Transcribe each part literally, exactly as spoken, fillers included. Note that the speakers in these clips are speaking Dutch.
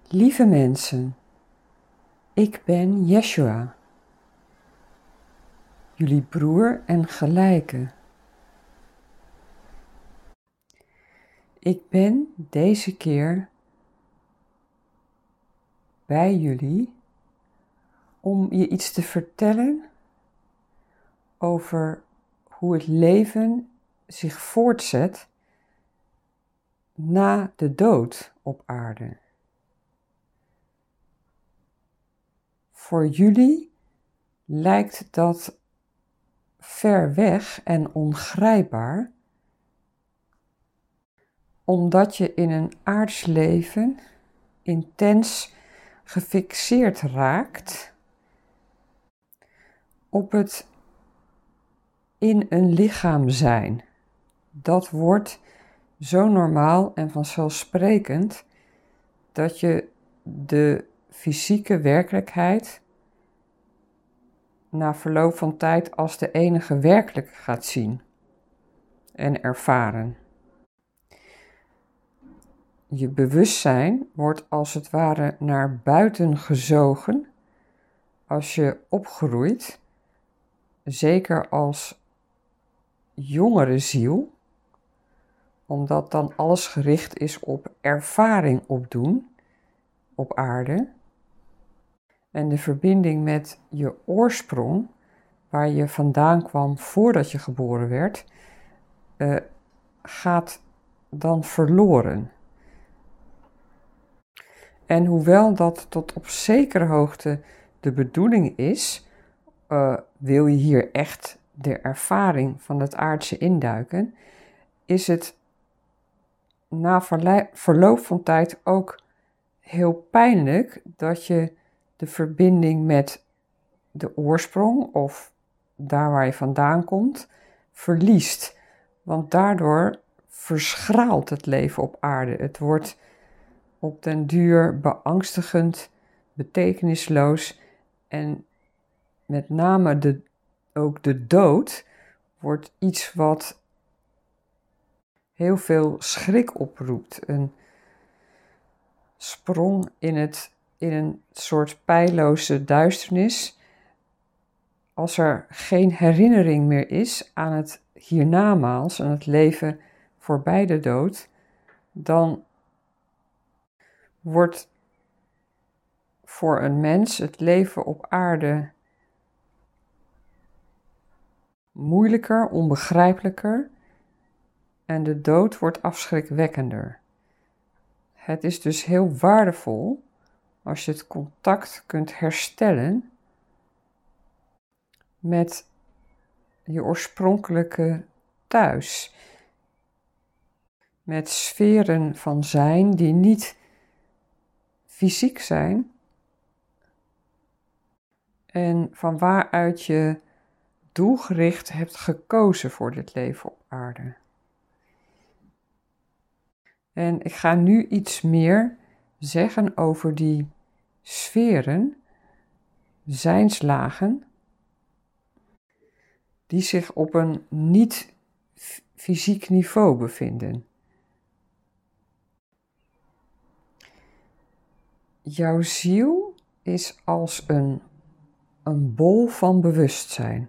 Lieve mensen, ik ben Yeshua, jullie broer en gelijke. Ik ben deze keer bij jullie om je iets te vertellen over hoe het leven zich voortzet na de dood op aarde. Voor jullie lijkt dat ver weg en ongrijpbaar, omdat je in een aards leven intens gefixeerd raakt op het in een lichaam zijn. Dat wordt zo normaal en vanzelfsprekend dat je de fysieke werkelijkheid na verloop van tijd als de enige werkelijke gaat zien en ervaren. Je bewustzijn wordt als het ware naar buiten gezogen als je opgroeit, zeker als jongere ziel, omdat dan alles gericht is op ervaring opdoen op aarde. En de verbinding met je oorsprong, waar je vandaan kwam voordat je geboren werd, uh, gaat dan verloren. En hoewel dat tot op zekere hoogte de bedoeling is, uh, wil je hier echt de ervaring van het aardse induiken, is het na verle- verloop van tijd ook heel pijnlijk dat je de verbinding met de oorsprong of daar waar je vandaan komt, verliest. Want daardoor verschraalt het leven op aarde. Het wordt op den duur beangstigend, betekenisloos en met name de, ook de dood wordt iets wat heel veel schrik oproept. Een sprong in, het, in een soort pijloze duisternis. Als er geen herinnering meer is aan het hiernamaals, aan het leven voorbij de dood, dan wordt voor een mens het leven op aarde moeilijker, onbegrijpelijker en de dood wordt afschrikwekkender. Het is dus heel waardevol als je het contact kunt herstellen met je oorspronkelijke thuis. Met sferen van zijn die niet fysiek zijn en van waaruit je doelgericht hebt gekozen voor dit leven op aarde. En ik ga nu iets meer zeggen over die sferen, zijnslagen, die zich op een niet-fysiek niveau bevinden. Jouw ziel is als een, een bol van bewustzijn.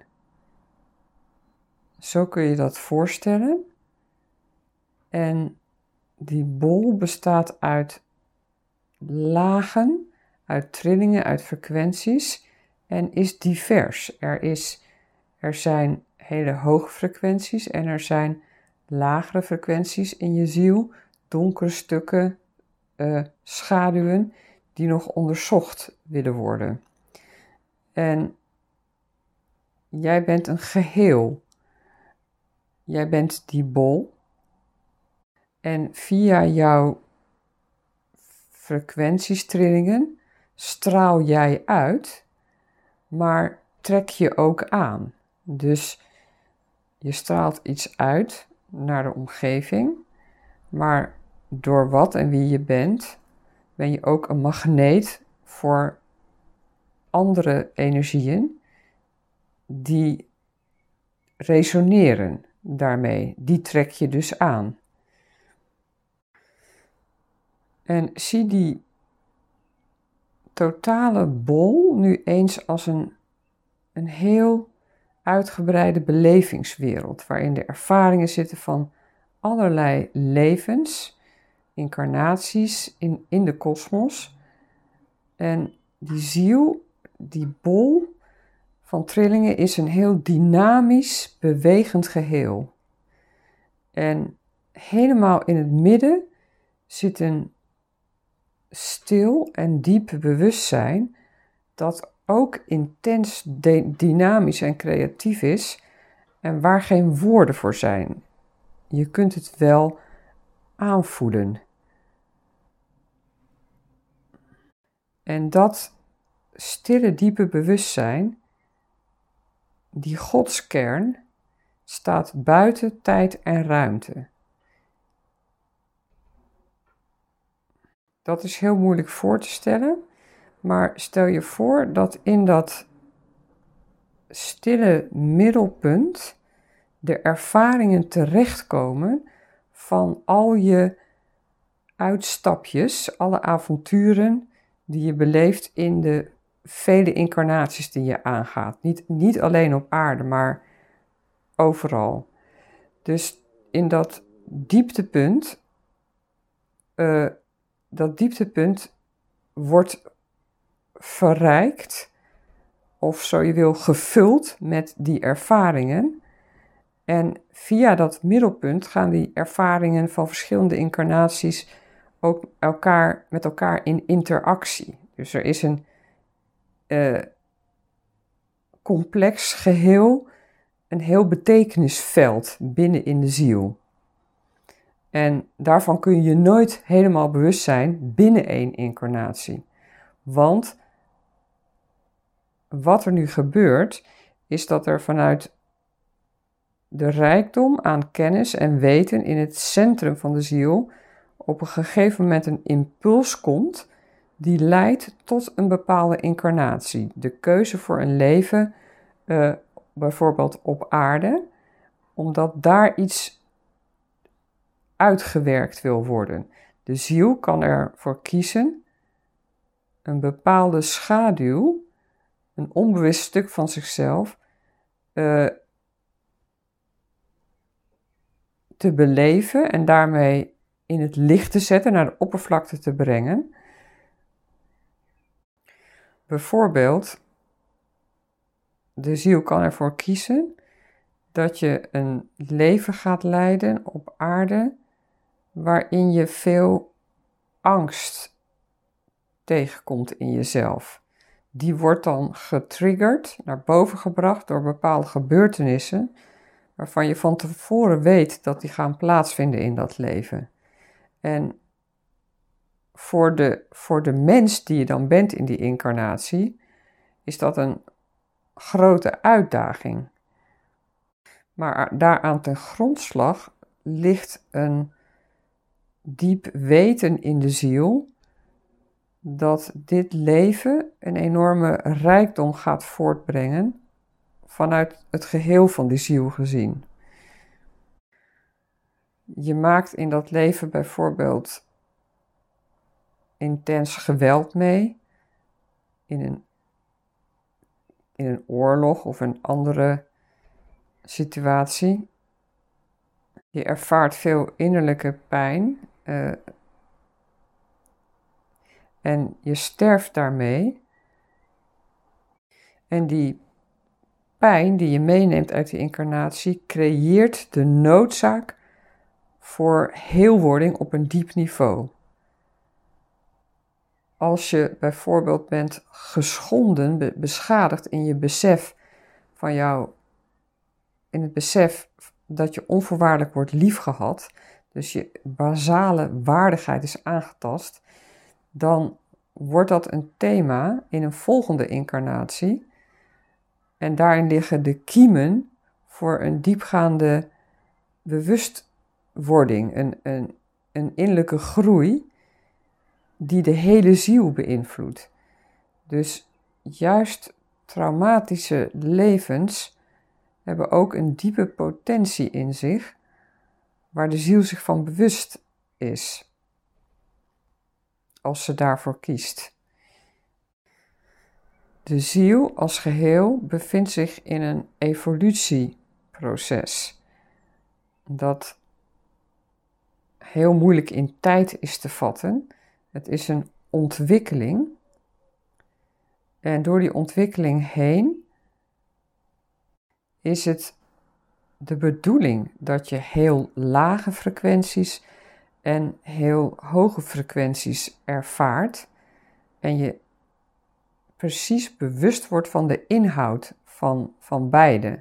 Zo kun je dat voorstellen. En die bol bestaat uit lagen, uit trillingen, uit frequenties en is divers. Er, is, er zijn hele hoge frequenties en er zijn lagere frequenties in je ziel, donkere stukken, uh, schaduwen die nog onderzocht willen worden. En jij bent een geheel. Jij bent die bol. En via jouw frequentiestrillingen straal jij uit, maar trek je ook aan. Dus je straalt iets uit naar de omgeving, maar door wat en wie je bent, ben je ook een magneet voor andere energieën die resoneren daarmee. Die trek je dus aan. En zie die totale bol nu eens als een, een heel uitgebreide belevingswereld, waarin de ervaringen zitten van allerlei levens, incarnaties in, in de kosmos. En die ziel, die bol van trillingen, is een heel dynamisch, bewegend geheel. En helemaal in het midden zit een stil en diep bewustzijn dat ook intens de- dynamisch en creatief is en waar geen woorden voor zijn. Je kunt het wel aanvoelen. En dat stille, diepe bewustzijn, die godskern, staat buiten tijd en ruimte. Dat is heel moeilijk voor te stellen, maar stel je voor dat in dat stille middelpunt de ervaringen terechtkomen van al je uitstapjes, alle avonturen die je beleeft in de vele incarnaties die je aangaat. Niet, niet alleen op aarde, maar overal. Dus in dat dieptepunt, uh, dat dieptepunt wordt verrijkt, of zo je wil gevuld met die ervaringen. En via dat middelpunt gaan die ervaringen van verschillende incarnaties ook elkaar, met elkaar in interactie. Dus er is een uh, complex geheel, een heel betekenisveld binnen in de ziel. En daarvan kun je je nooit helemaal bewust zijn binnen één incarnatie. Want wat er nu gebeurt, is dat er vanuit de rijkdom aan kennis en weten in het centrum van de ziel op een gegeven moment een impuls komt die leidt tot een bepaalde incarnatie. De keuze voor een leven, uh, bijvoorbeeld op aarde, omdat daar iets uitgewerkt wil worden. De ziel kan ervoor kiezen een bepaalde schaduw, een onbewust stuk van zichzelf, uh, te beleven en daarmee in het licht te zetten, naar de oppervlakte te brengen. Bijvoorbeeld, de ziel kan ervoor kiezen dat je een leven gaat leiden op aarde waarin je veel angst tegenkomt in jezelf. Die wordt dan getriggerd, naar boven gebracht door bepaalde gebeurtenissen waarvan je van tevoren weet dat die gaan plaatsvinden in dat leven. En voor de, voor de mens die je dan bent in die incarnatie, is dat een grote uitdaging. Maar daaraan ten grondslag ligt een diep weten in de ziel dat dit leven een enorme rijkdom gaat voortbrengen vanuit het geheel van die ziel gezien. Je maakt in dat leven bijvoorbeeld intens geweld mee, in een, in een oorlog of een andere situatie. Je ervaart veel innerlijke pijn uh, en je sterft daarmee. En die pijn die je meeneemt uit die incarnatie creëert de noodzaak voor heelwording op een diep niveau. Als je bijvoorbeeld bent geschonden, beschadigd in je besef van jou, in het besef dat je onvoorwaardelijk wordt liefgehad, dus je basale waardigheid is aangetast, dan wordt dat een thema in een volgende incarnatie. En daarin liggen de kiemen voor een diepgaande bewustwording, een, een, een innerlijke groei die de hele ziel beïnvloedt. Dus juist traumatische levens hebben ook een diepe potentie in zich, waar de ziel zich van bewust is, als ze daarvoor kiest. De ziel als geheel bevindt zich in een evolutieproces dat heel moeilijk in tijd is te vatten. Het is een ontwikkeling en door die ontwikkeling heen is het de bedoeling dat je heel lage frequenties en heel hoge frequenties ervaart en je precies bewust wordt van de inhoud van, van beide.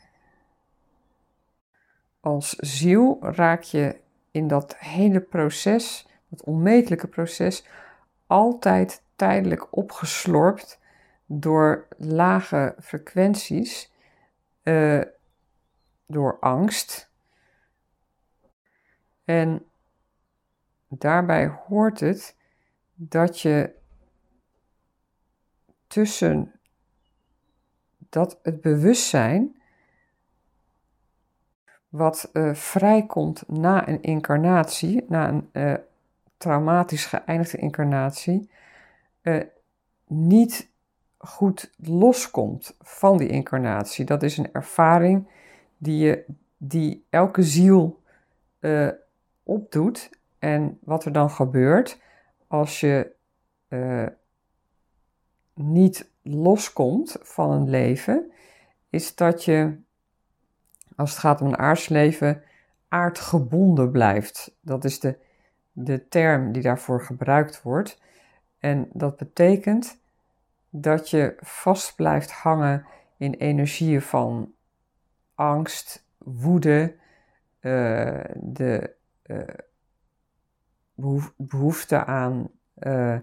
Als ziel raak je in dat hele proces, dat onmetelijke proces, altijd tijdelijk opgeslorpt door lage frequenties, uh, door angst. En daarbij hoort het dat je tussen dat het bewustzijn wat uh, vrijkomt na een incarnatie, na een uh, traumatisch geëindigde incarnatie, uh, niet goed loskomt van die incarnatie. Dat is een ervaring die, je, die elke ziel uh, opdoet. En wat er dan gebeurt als je uh, niet loskomt van een leven, is dat je, als het gaat om een aardsleven, aardgebonden blijft. Dat is de, de term die daarvoor gebruikt wordt. En dat betekent dat je vast blijft hangen in energieën van angst, woede, uh, de uh, behoef, behoefte aan uh,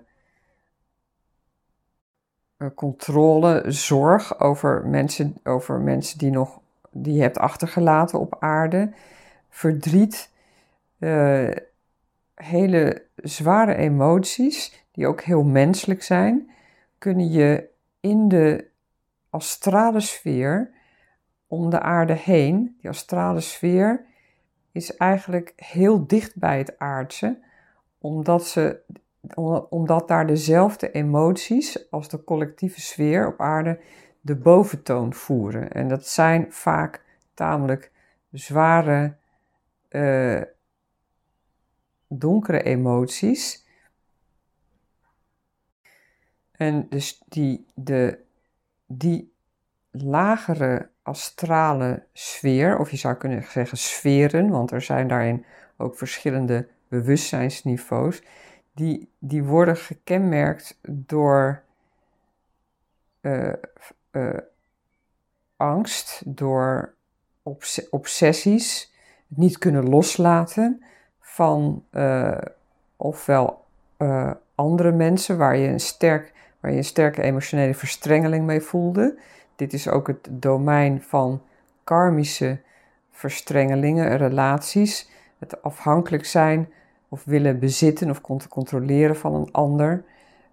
controle, zorg over mensen, over mensen die, nog, die je hebt achtergelaten op aarde, verdriet, uh, hele zware emoties, die ook heel menselijk zijn, kunnen je in de astrale sfeer om de aarde heen, die astrale sfeer is eigenlijk heel dicht bij het aardse, omdat, ze, omdat daar dezelfde emoties als de collectieve sfeer op aarde de boventoon voeren. En dat zijn vaak tamelijk zware, uh, donkere emoties. En dus die, de, die lagere astrale sfeer, of je zou kunnen zeggen sferen, want er zijn daarin ook verschillende bewustzijnsniveaus, die, die worden gekenmerkt door uh, uh, angst, door obs- obsessies, het niet kunnen loslaten van uh, ofwel uh, andere mensen waar je, een sterk, waar je een sterke emotionele verstrengeling mee voelde. Dit is ook het domein van karmische verstrengelingen, relaties, het afhankelijk zijn of willen bezitten of te controleren van een ander.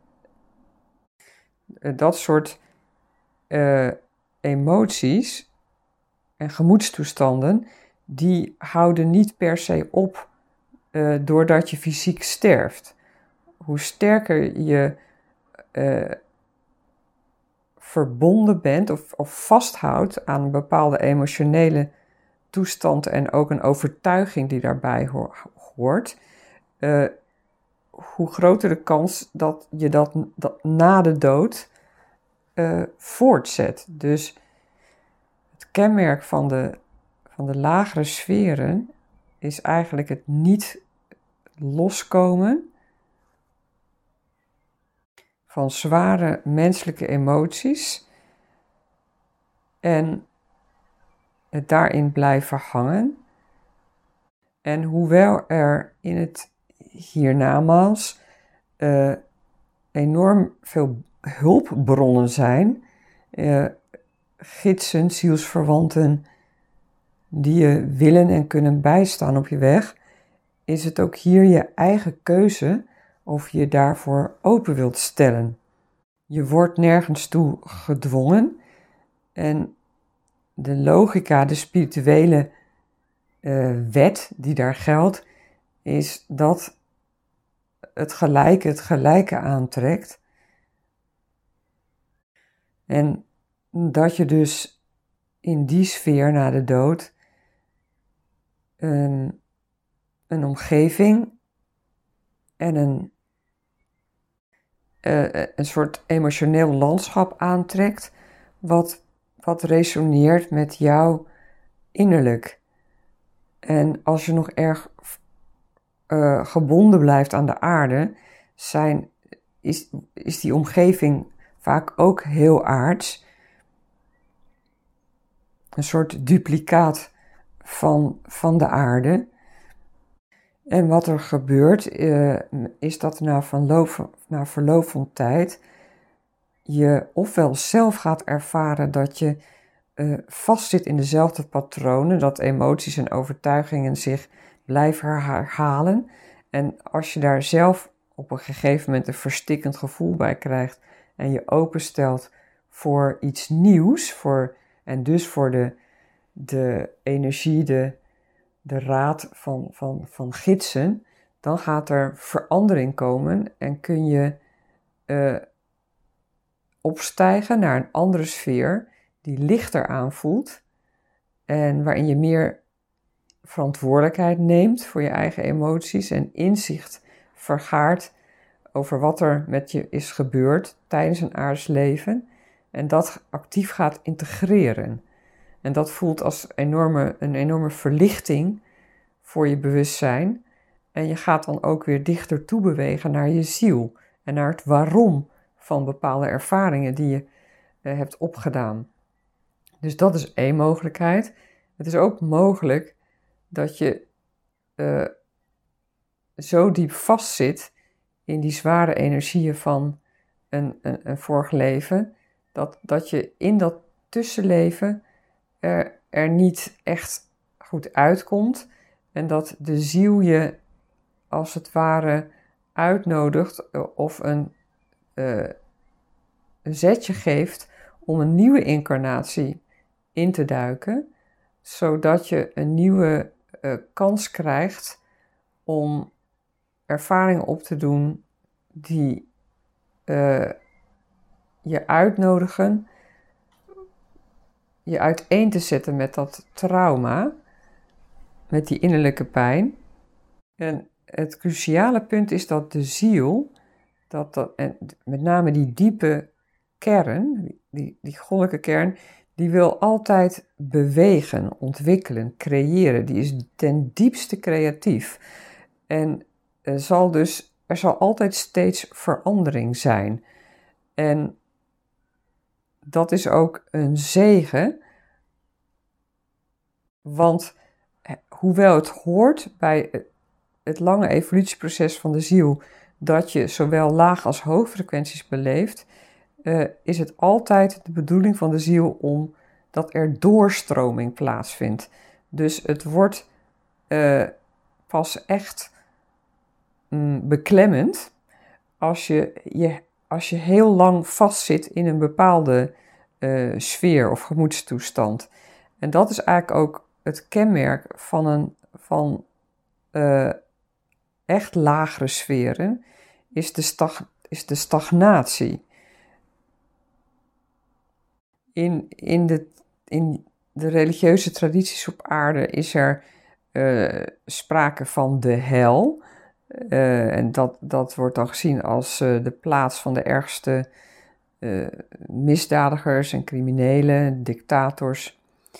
Dat soort uh, emoties en gemoedstoestanden, die houden niet per se op uh, doordat je fysiek sterft. Hoe sterker je uh, verbonden bent of, of vasthoudt aan een bepaalde emotionele toestand en ook een overtuiging die daarbij hoort, uh, hoe groter de kans dat je dat, dat na de dood uh, voortzet. Dus het kenmerk van de, van de lagere sferen is eigenlijk het niet loskomen van zware menselijke emoties en het daarin blijven hangen. En hoewel er in het hiernamaals uh, enorm veel hulpbronnen zijn, uh, gidsen, zielsverwanten, die je willen en kunnen bijstaan op je weg, is het ook hier je eigen keuze of je daarvoor open wilt stellen. Je wordt nergens toe gedwongen en de logica, de spirituele uh, wet die daar geldt, is dat het gelijke het gelijke aantrekt. En dat je dus in die sfeer na de dood een, een omgeving en een, uh, een soort emotioneel landschap aantrekt wat, wat resoneert met jou innerlijk. En als je nog erg uh, gebonden blijft aan de aarde, zijn, is, is die omgeving vaak ook heel aards. Een soort duplicaat van, van de aarde. En wat er gebeurt, uh, is dat na verloop, na verloop van tijd je ofwel zelf gaat ervaren dat je uh, vastzit in dezelfde patronen, dat emoties en overtuigingen zich blijven herhalen. En als je daar zelf op een gegeven moment een verstikkend gevoel bij krijgt en je openstelt voor iets nieuws, voor, en dus voor de, de energie, de, de raad van, van, van gidsen, dan gaat er verandering komen en kun je uh, opstijgen naar een andere sfeer die lichter aanvoelt en waarin je meer verantwoordelijkheid neemt voor je eigen emoties en inzicht vergaart over wat er met je is gebeurd tijdens een aards leven en dat actief gaat integreren. En dat voelt als enorme, een enorme verlichting voor je bewustzijn en je gaat dan ook weer dichter toe bewegen naar je ziel en naar het waarom van bepaalde ervaringen die je uh, hebt opgedaan. Dus dat is één mogelijkheid. Het is ook mogelijk dat je uh, zo diep vastzit in die zware energieën van een, een, een vorig leven, dat, dat je in dat tussenleven er, er niet echt goed uitkomt en dat de ziel je als het ware uitnodigt of een, uh, een zetje geeft om een nieuwe incarnatie in te duiken, zodat je een nieuwe uh, kans krijgt om ervaringen op te doen die uh, je uitnodigen je uiteen te zetten met dat trauma, met die innerlijke pijn. En het cruciale punt is dat de ziel, dat dat, en met name die diepe kern, die, die goddelijke kern, die wil altijd bewegen, ontwikkelen, creëren. Die is ten diepste creatief. En er zal dus, er zal altijd steeds verandering zijn. En dat is ook een zegen, want hoewel het hoort bij het lange evolutieproces van de ziel, dat je zowel laag als hoog frequenties beleeft, uh, is het altijd de bedoeling van de ziel om dat er doorstroming plaatsvindt. Dus het wordt uh, pas echt mm, beklemmend als je, je, als je heel lang vastzit in een bepaalde uh, sfeer of gemoedstoestand. En dat is eigenlijk ook het kenmerk van, een, van uh, echt lagere sferen, is de, stag, is de stagnatie. In, in, de, in de religieuze tradities op aarde is er uh, sprake van de hel. Uh, en dat, dat wordt dan gezien als uh, de plaats van de ergste uh, misdadigers en criminelen, dictators.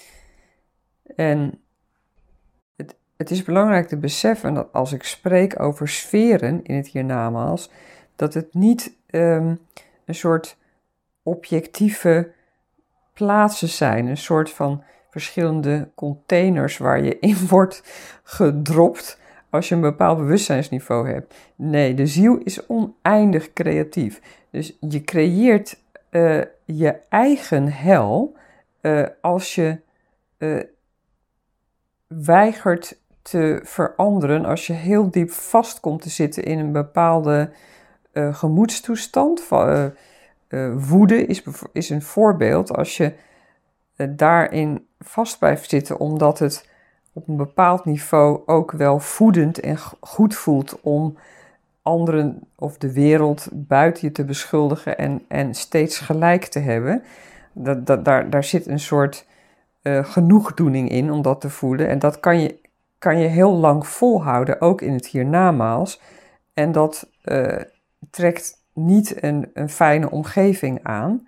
En het, het is belangrijk te beseffen dat als ik spreek over sferen in het hiernamaals, dat het niet um, een soort objectieve plaatsen zijn, een soort van verschillende containers waar je in wordt gedropt als je een bepaald bewustzijnsniveau hebt. Nee, de ziel is oneindig creatief. Dus je creëert uh, je eigen hel uh, als je uh, weigert te veranderen, als je heel diep vast komt te zitten in een bepaalde uh, gemoedstoestand. Van, uh, uh, woede is, is een voorbeeld. Als je uh, daarin vast blijft zitten, omdat het op een bepaald niveau ook wel voedend en goed voelt om anderen of de wereld buiten je te beschuldigen en, en steeds gelijk te hebben. Dat, dat, daar, daar zit een soort uh, genoegdoening in om dat te voelen. En dat kan je, kan je heel lang volhouden, ook in het hiernamaals. En dat uh, trekt niet een, een fijne omgeving aan.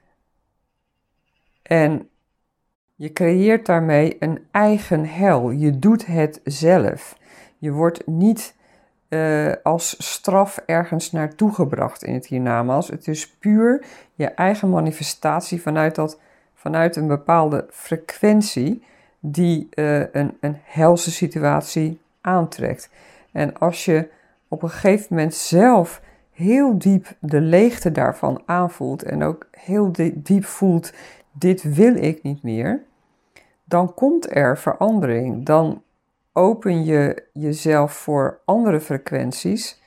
En je creëert daarmee een eigen hel. Je doet het zelf. Je wordt niet uh, als straf ergens naartoe gebracht in het hiernamaals. Het is puur je eigen manifestatie vanuit, dat, vanuit een bepaalde frequentie die uh, een, een helse situatie aantrekt. En als je op een gegeven moment zelf heel diep de leegte daarvan aanvoelt en ook heel diep voelt, dit wil ik niet meer, dan komt er verandering. Dan open je jezelf voor andere frequenties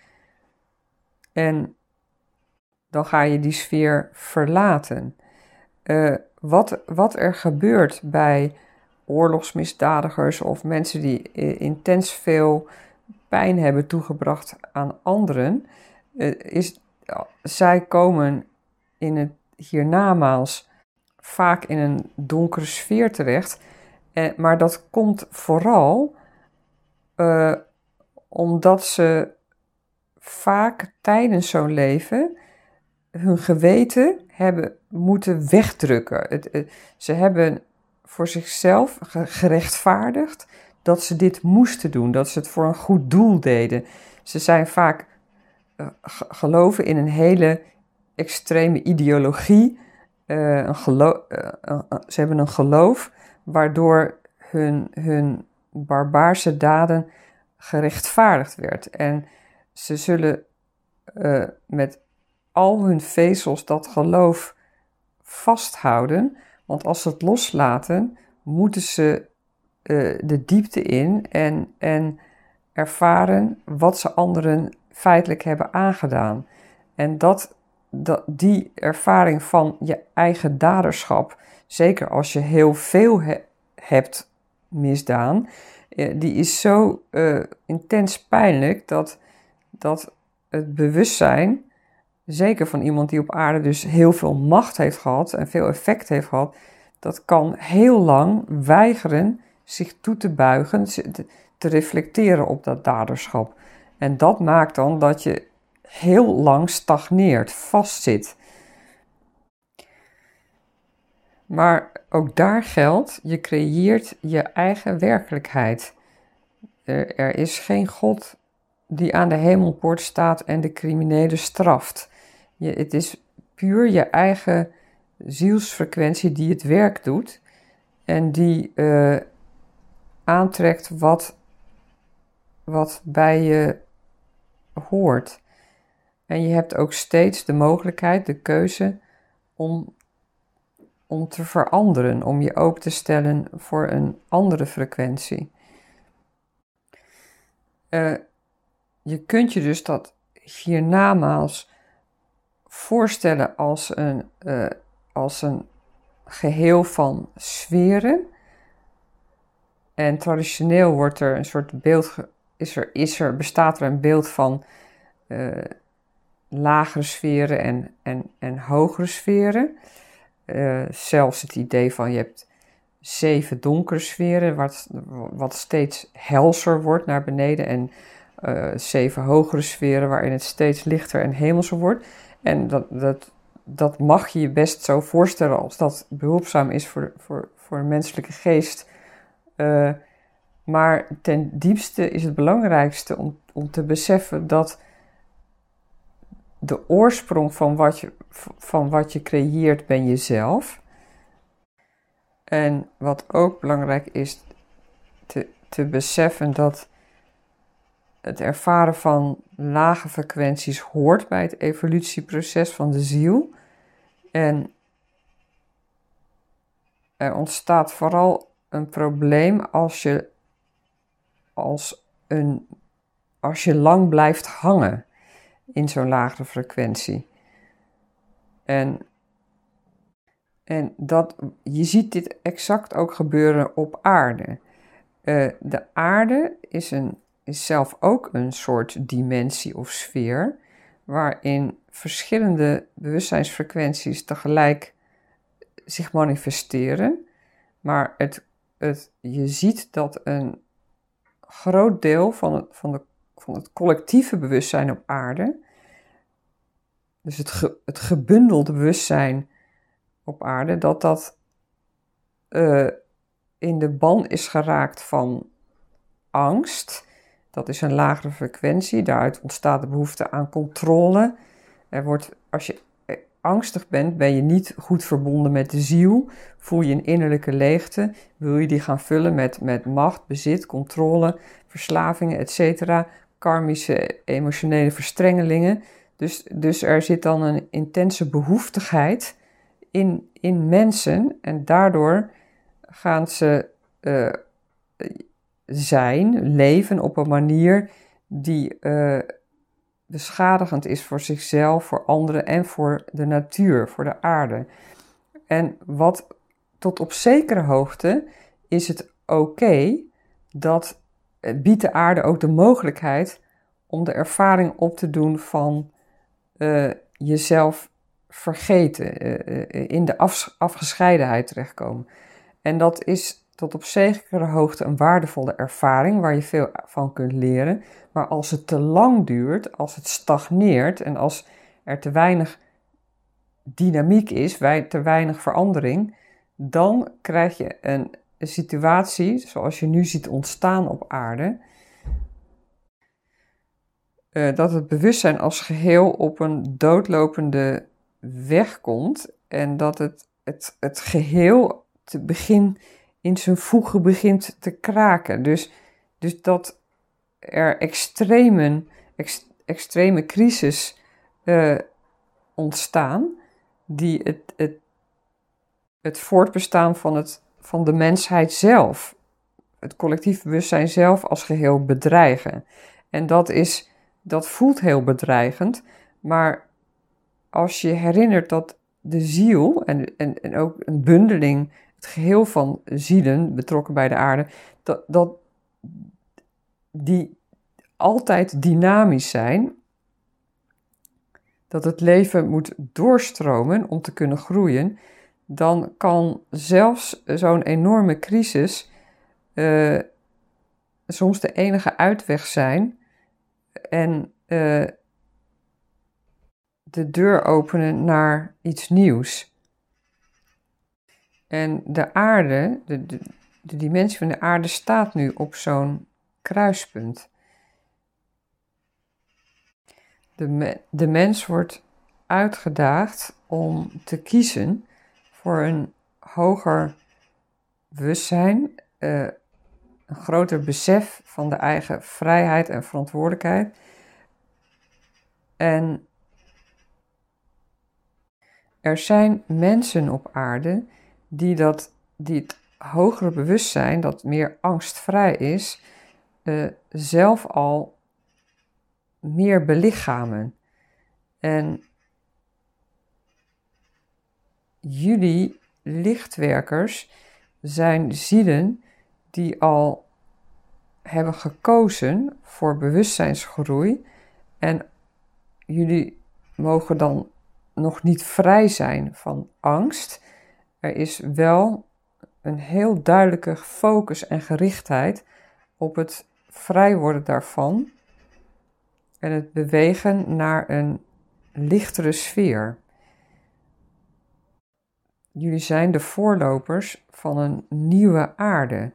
en dan ga je die sfeer verlaten. Uh, wat, wat er gebeurt bij oorlogsmisdadigers of mensen die uh, intens veel pijn hebben toegebracht aan anderen, uh, is, uh, zij komen in het hiernamaals vaak in een donkere sfeer terecht. Eh, maar dat komt vooral uh, omdat ze vaak tijdens zo'n leven hun geweten hebben moeten wegdrukken. Het, het, ze hebben voor zichzelf gerechtvaardigd dat ze dit moesten doen, dat ze het voor een goed doel deden. Ze zijn vaak uh, geloven in een hele extreme ideologie. Uh, een gelo- uh, uh, uh, ze hebben een geloof waardoor hun, hun barbaarse daden gerechtvaardigd werd. En ze zullen uh, met al hun vezels dat geloof vasthouden, want als ze het loslaten, moeten ze uh, de diepte in en, en ervaren wat ze anderen feitelijk hebben aangedaan. En dat, dat, die ervaring van je eigen daderschap, zeker als je heel veel he, hebt misdaan, die is zo uh, intens pijnlijk dat, dat het bewustzijn, zeker van iemand die op aarde dus heel veel macht heeft gehad en veel effect heeft gehad, dat kan heel lang weigeren zich toe te buigen, te reflecteren op dat daderschap. En dat maakt dan dat je heel lang stagneert, vastzit. Maar ook daar geldt, je creëert je eigen werkelijkheid. Er, er is geen God die aan de hemelpoort staat en de criminelen straft. Je, het is puur je eigen zielsfrequentie die het werk doet en die uh, aantrekt wat, wat bij je hoort. En je hebt ook steeds de mogelijkheid, de keuze om, om te veranderen, om je open te stellen voor een andere frequentie. Uh, je kunt je dus dat hiernamaals voorstellen als een, uh, als een geheel van sferen. En traditioneel wordt er een soort beeld, is er, is er, bestaat er een beeld van uh, lagere sferen en, en, en hogere sferen. Uh, zelfs het idee van je hebt zeven donkere sferen, wat, wat steeds helser wordt naar beneden, en uh, zeven hogere sferen waarin het steeds lichter en hemelser wordt. En dat, dat, dat mag je je best zo voorstellen als dat behulpzaam is voor, voor, voor een menselijke geest. Uh, maar ten diepste is het belangrijkste om, om te beseffen dat de oorsprong van wat je, van wat je creëert ben jezelf. En wat ook belangrijk is te, te beseffen dat het ervaren van lage frequenties hoort bij het evolutieproces van de ziel. En er ontstaat vooral een probleem als je, als een, als je lang blijft hangen in zo'n lagere frequentie. En, en dat, je ziet dit exact ook gebeuren op aarde. Uh, de aarde is een is zelf ook een soort dimensie of sfeer, waarin verschillende bewustzijnsfrequenties tegelijk zich manifesteren. Maar het, het, je ziet dat een groot deel van het, van, de, van het collectieve bewustzijn op aarde, dus het, ge, het gebundelde bewustzijn op aarde, dat dat uh, in de ban is geraakt van angst. Dat is een lagere frequentie, daaruit ontstaat de behoefte aan controle. Er wordt, als je angstig bent, ben je niet goed verbonden met de ziel, voel je een innerlijke leegte, wil je die gaan vullen met, met macht, bezit, controle, verslavingen, et cetera, karmische emotionele verstrengelingen. Dus, dus er zit dan een intense behoeftigheid in, in mensen en daardoor gaan ze uh, zijn, leven op een manier die uh, beschadigend is voor zichzelf, voor anderen en voor de natuur, voor de aarde. En wat tot op zekere hoogte is het oké dat het biedt de aarde ook de mogelijkheid om de ervaring op te doen van uh, jezelf vergeten, uh, in de af, afgescheidenheid terechtkomen. En dat is tot op zekere hoogte een waardevolle ervaring waar je veel van kunt leren. Maar als het te lang duurt, als het stagneert en als er te weinig dynamiek is, te weinig verandering, dan krijg je een, een situatie zoals je nu ziet ontstaan op aarde, uh, dat het bewustzijn als geheel op een doodlopende weg komt en dat het, het, het geheel te begin in zijn voegen begint te kraken. Dus, dus dat er extreme, ex, extreme crisis uh, ontstaan die het, het, het voortbestaan van, het, van de mensheid zelf, het collectief bewustzijn zelf als geheel bedreigen. En dat, is, dat voelt heel bedreigend, maar als je herinnert dat de ziel en, en, en ook een bundeling, het geheel van zielen betrokken bij de aarde, dat, dat die altijd dynamisch zijn, dat het leven moet doorstromen om te kunnen groeien, dan kan zelfs zo'n enorme crisis uh, soms de enige uitweg zijn en uh, de deur openen naar iets nieuws. En de aarde, de, de, de dimensie van de aarde staat nu op zo'n kruispunt. De, me, de mens wordt uitgedaagd om te kiezen voor een hoger bewustzijn, uh, een groter besef van de eigen vrijheid en verantwoordelijkheid. En er zijn mensen op aarde die, dat, die het hogere bewustzijn, dat meer angstvrij is, uh, zelf al meer belichamen. En jullie lichtwerkers zijn zielen die al hebben gekozen voor bewustzijnsgroei en jullie mogen dan nog niet vrij zijn van angst. Er is wel een heel duidelijke focus en gerichtheid op het vrij worden daarvan en het bewegen naar een lichtere sfeer. Jullie zijn de voorlopers van een nieuwe aarde.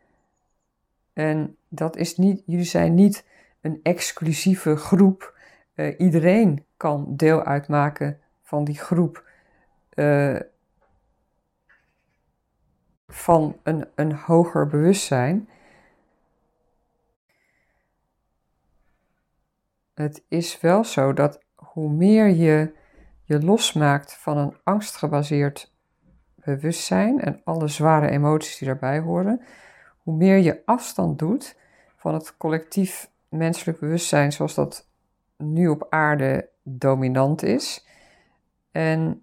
En dat is niet, jullie zijn niet een exclusieve groep. Uh, iedereen kan deel uitmaken van die groep. Uh, van een, een hoger bewustzijn. Het is wel zo dat hoe meer je je losmaakt van een angstgebaseerd bewustzijn en alle zware emoties die daarbij horen, hoe meer je afstand doet van het collectief menselijk bewustzijn zoals dat nu op aarde dominant is. En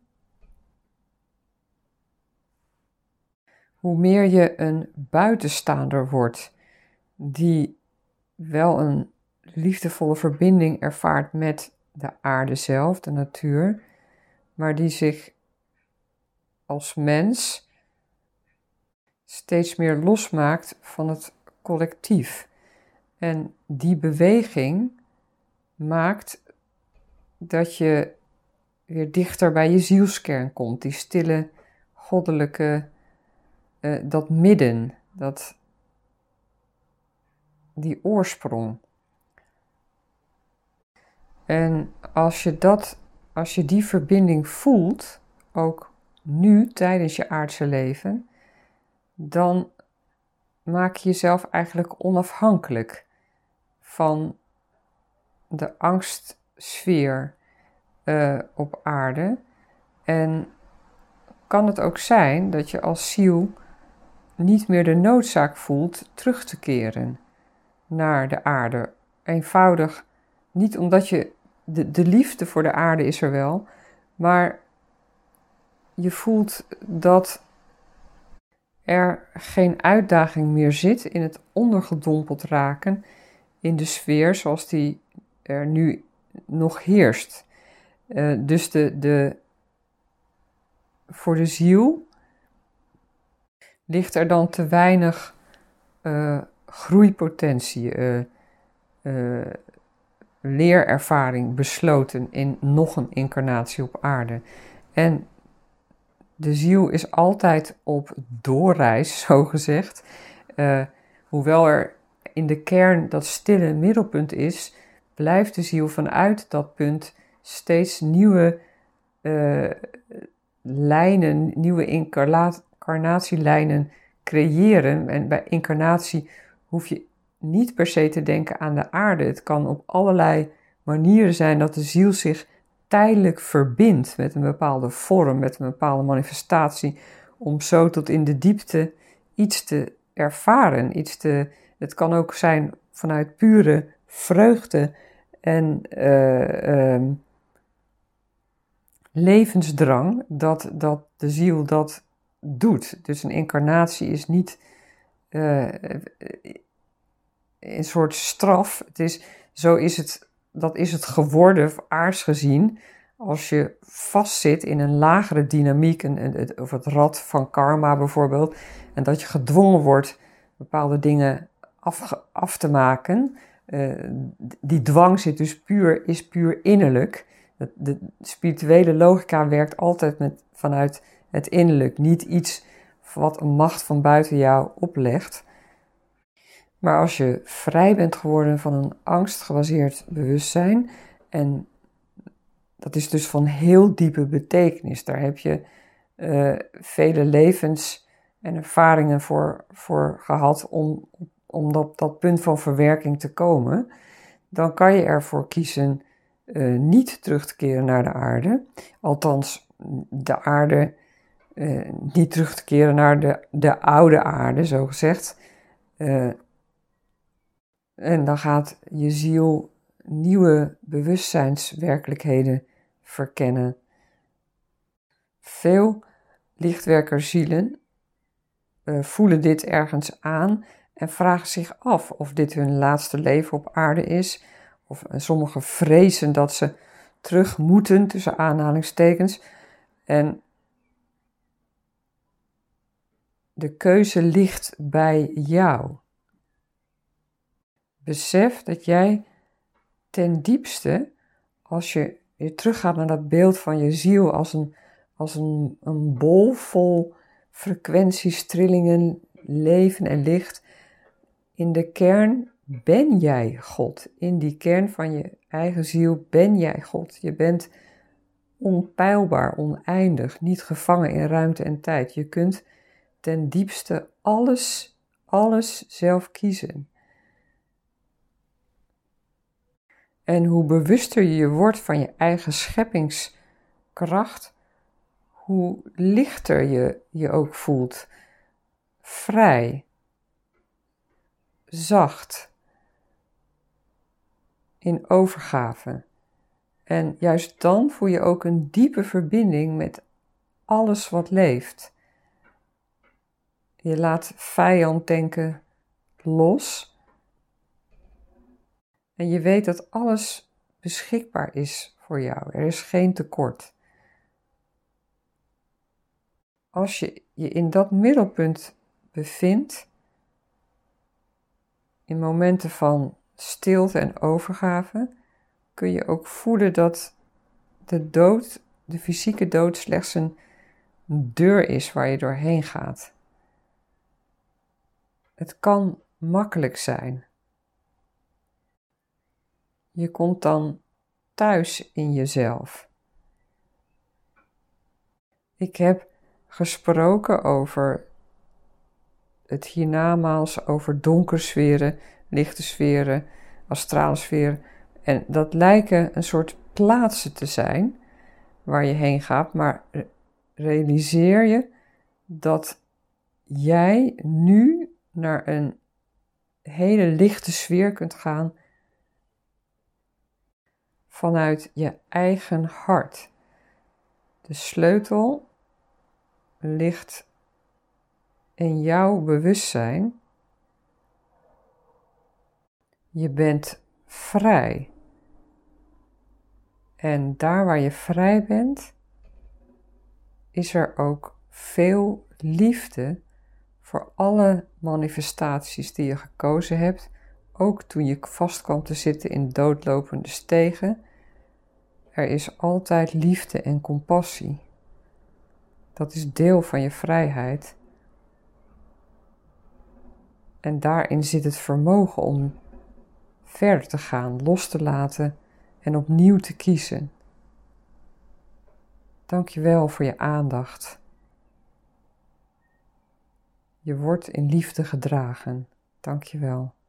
hoe meer je een buitenstaander wordt die wel een liefdevolle verbinding ervaart met de aarde zelf, de natuur, maar die zich als mens steeds meer losmaakt van het collectief. En die beweging maakt dat je weer dichter bij je zielskern komt, die stille, goddelijke, uh, dat midden, dat, die oorsprong. En als je dat, als je die verbinding voelt, ook nu tijdens je aardse leven, dan maak je jezelf eigenlijk onafhankelijk van de angstsfeer uh, op aarde. En kan het ook zijn dat je als ziel niet meer de noodzaak voelt terug te keren naar de aarde. Eenvoudig, niet omdat je, de, de liefde voor de aarde is er wel, maar je voelt dat er geen uitdaging meer zit in het ondergedompeld raken in de sfeer zoals die er nu nog heerst. Uh, dus de, de, voor de ziel ligt er dan te weinig uh, groeipotentie, uh, uh, leerervaring besloten in nog een incarnatie op aarde. En de ziel is altijd op doorreis, zo gezegd. Uh, hoewel er in de kern dat stille middelpunt is, blijft de ziel vanuit dat punt steeds nieuwe uh, lijnen, nieuwe incarnatielijnen creëren. En bij incarnatie hoef je niet per se te denken aan de aarde. Het kan op allerlei manieren zijn dat de ziel zich tijdelijk verbindt met een bepaalde vorm, met een bepaalde manifestatie, om zo tot in de diepte iets te ervaren. Iets te, het kan ook zijn vanuit pure vreugde en uh, uh, levensdrang dat, dat de ziel dat doet. Dus een incarnatie is niet uh, een soort straf. Het is, zo is het, dat is het geworden, aards gezien, als je vastzit in een lagere dynamiek, een, een, of het rad van karma bijvoorbeeld, en dat je gedwongen wordt bepaalde dingen af, af te maken. Uh, die dwang zit dus puur, is puur innerlijk. De, de spirituele logica werkt altijd met, vanuit het innerlijk, niet iets wat een macht van buiten jou oplegt. Maar als je vrij bent geworden van een angstgebaseerd bewustzijn, en dat is dus van heel diepe betekenis, daar heb je uh, vele levens en ervaringen voor, voor gehad om, om op dat punt van verwerking te komen, dan kan je ervoor kiezen uh, niet terug te keren naar de aarde. Althans, de aarde, uh, niet terug te keren naar de, de oude aarde, zo gezegd. Uh, en dan gaat je ziel nieuwe bewustzijnswerkelijkheden verkennen. Veel lichtwerkerzielen uh, voelen dit ergens aan en vragen zich af of dit hun laatste leven op aarde is. Of uh, sommigen vrezen dat ze terug moeten, tussen aanhalingstekens. En de keuze ligt bij jou. Besef dat jij ten diepste, als je weer teruggaat naar dat beeld van je ziel als een, als een, een bol vol frequenties, trillingen, leven en licht, in de kern ben jij God. In die kern van je eigen ziel ben jij God. Je bent onpeilbaar, oneindig, niet gevangen in ruimte en tijd. Je kunt ten diepste alles, alles zelf kiezen. En hoe bewuster je je wordt van je eigen scheppingskracht, hoe lichter je je ook voelt. Vrij, zacht, in overgave. En juist dan voel je ook een diepe verbinding met alles wat leeft. Je laat vijanddenken los En je weet dat alles beschikbaar is voor jou. Er is geen tekort. Als je je in dat middelpunt bevindt, in momenten van stilte en overgave, kun je ook voelen dat de dood, de fysieke dood, slechts een deur is waar je doorheen gaat. Het kan makkelijk zijn. Je komt dan thuis in jezelf. Ik heb gesproken over het hiernamaals, over donkersferen, lichte sferen, astrale sferen. En dat lijken een soort plaatsen te zijn waar je heen gaat, maar realiseer je dat jij nu naar een hele lichte sfeer kunt gaan vanuit je eigen hart. De sleutel ligt in jouw bewustzijn. Je bent vrij. En daar waar je vrij bent, is er ook veel liefde voor alle manifestaties die je gekozen hebt. Ook toen je vast kwam te zitten in doodlopende stegen. Er is altijd liefde en compassie. Dat is deel van je vrijheid. En daarin zit het vermogen om verder te gaan, los te laten en opnieuw te kiezen. Dank je wel voor je aandacht. Je wordt in liefde gedragen. Dank je wel.